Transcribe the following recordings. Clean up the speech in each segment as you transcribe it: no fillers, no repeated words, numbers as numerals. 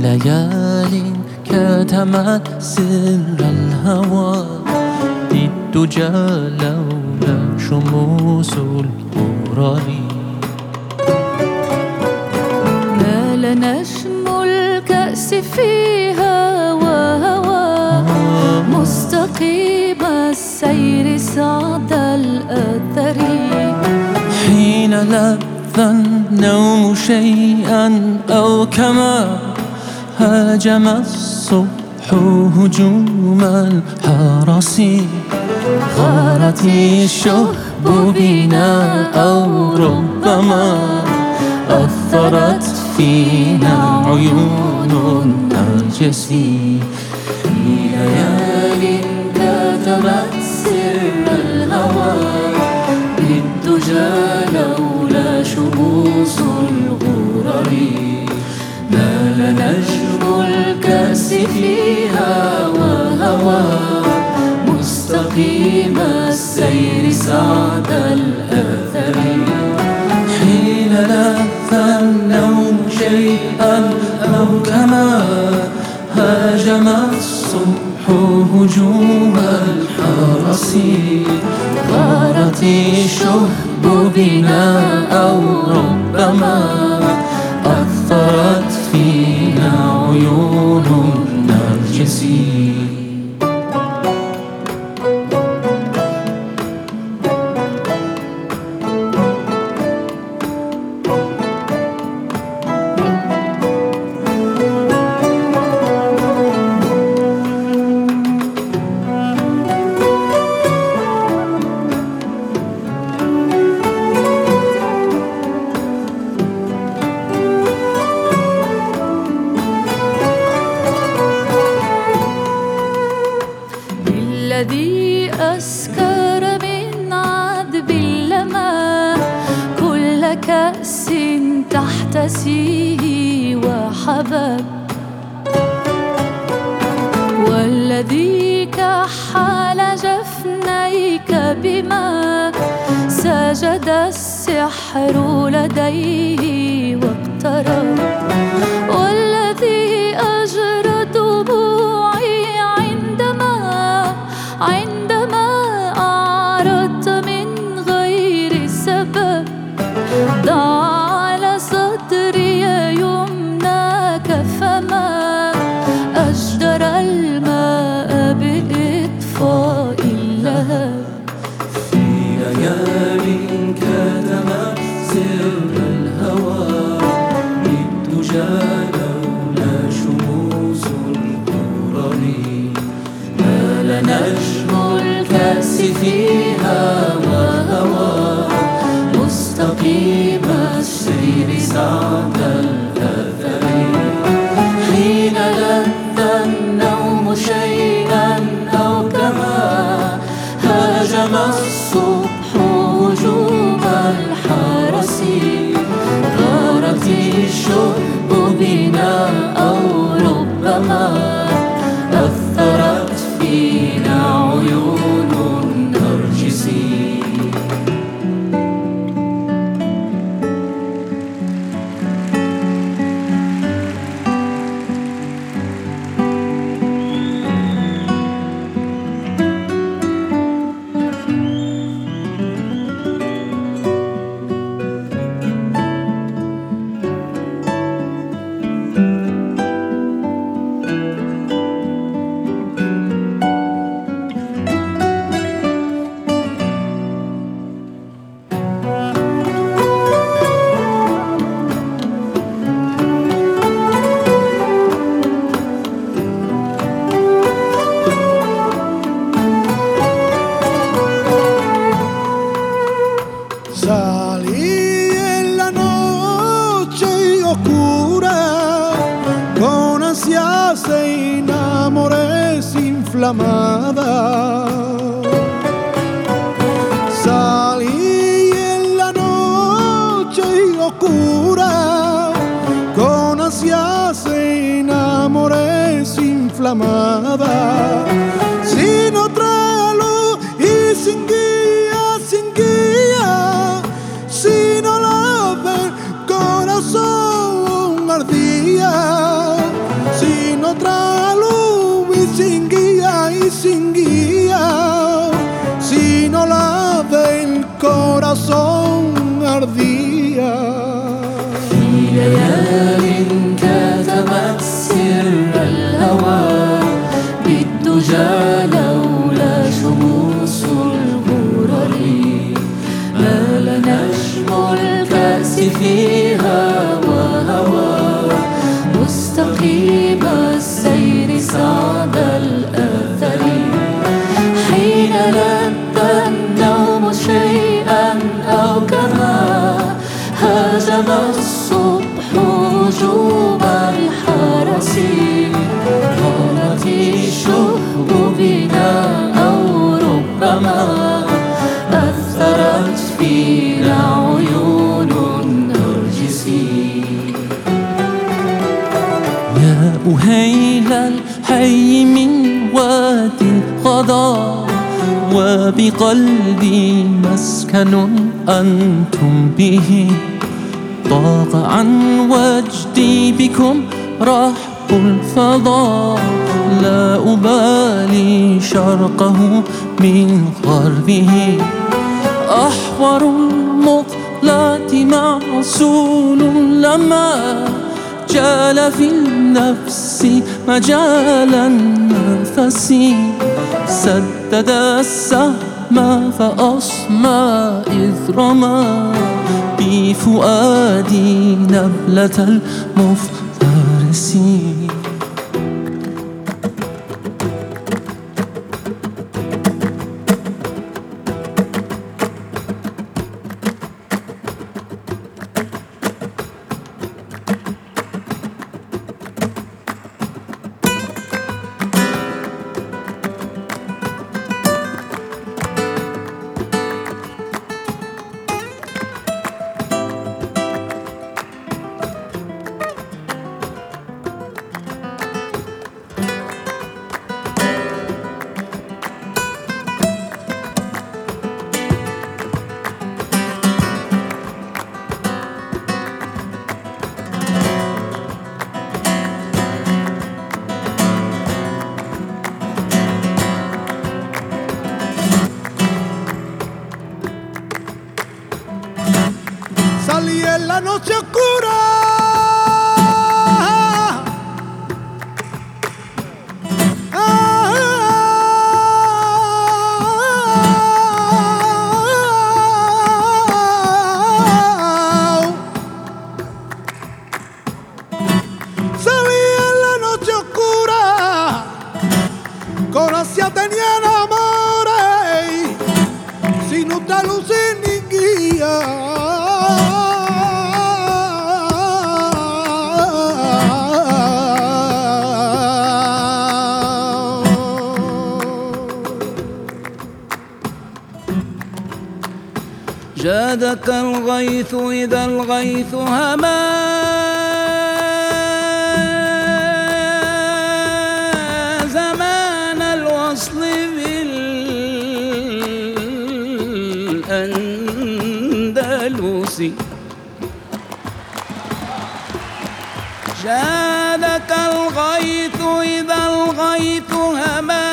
ليال كتمت سر الهوى بالدجى لولا شموس الغرر مال نجم الكأس فيها وهوى مستقيم السير سعد الأثر حين لذ النوم شيئا أو كما هاجم الصبح هجوم الحرس غارت الشهب بنا أو ربما أثرت فينا عيون النرجس في ليال كتمت سر الهوى بالدجى لولا شموس الغرر مال نجم الكأس فيها وهوى مستقيم السير سعد الأثر حين لذ النوم شيئا أو كما هاجم الصبح هجوم الحرس غارت الشهب بنا أو ربما أثرت فينا عيون النرجس الذي أسكر من عذب اللمى كل كأس تحتسيه وحبب والذي كحل جفنيك بما سجد السحر لديه واقترب والذي أجرى دموعي عندما أعرضت من غير سبب ضع على صدري يمناك فما أجدر الماء بإطفاء اللهب في ليال كتمت سر الهوى بالدجى لولا شموس الغرر مال نجم الكأس فيها وهوى مستقيم السير سعد الأثر حين لذ النوم شيئا أو كما هاجم الصبح هجوم الحرس غارت الشهب بنا أو ربما أثرت فينا عيون النرجس Salí en la noche oscura, con ansias e enamores inflamada. Salí en la noche oscura, con ansias e enamores inflamada. Sin otra luz y sin guía, sin guía, si no la ven, corazón ardía. في ليال كتمت سر الهوى بالدجى لولا شموس الغرر مال نجم الكأس فيها وهوى مستقيم السير سعد الأثر حين لب النوم شيئا أو كما هاجم الصبح وجوب الحرس قالت الشهب بنا أو ربما أثرت فينا عيون النرجس يا أهيل الحي من واد القضاء وبقلبي مسكن أنتم به ضاق عن وجدي بكم رحب الفضاء لا أبالي شرقه من غربه أحور المقلات معسول لما جال في النفس مجال النفس سدد السهم فأصمى إذ رمى بفؤادي نبلة المفترس Salí en la noche oscura salí en la noche oscura con ansia tenía amores sin otra luz ni guía. جادك الغيث إذا الغيث هما زمان الوصل بالأندلس جادك الغيث إذا الغيث هما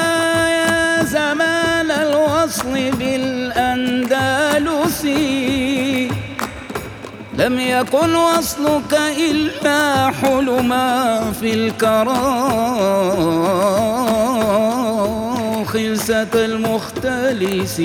زمان الوصل بالأندلس لم يكن وصلك إلا حلما في الكرى خلسة المختلس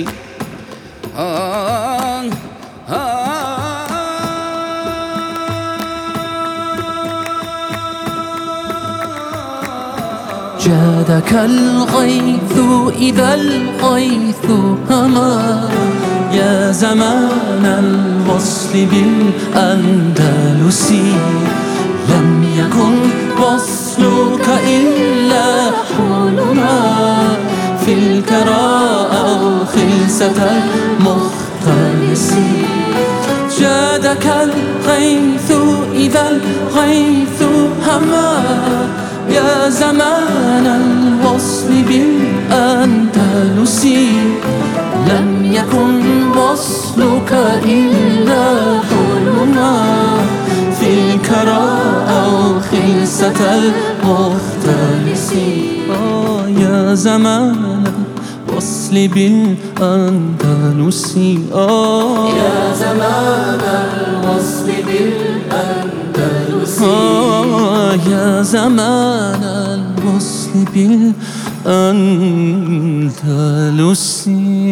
جادك الغيث إذا الغيث هما يا زمان الوصل بالأندلس لم يكن وصلك إلا حلما في الكرى أو خلسة المختلس جادك الغيث إذا الغيث هما يا زمان الوصل بالأندلس لم يكن وصلك إلا حلما في الكرى أو خلسة المختلس يا زمان الوصل الوصل بالأندلس. يا زمان الوصل بالأندلس، يا زمان الوصل بالأندلس.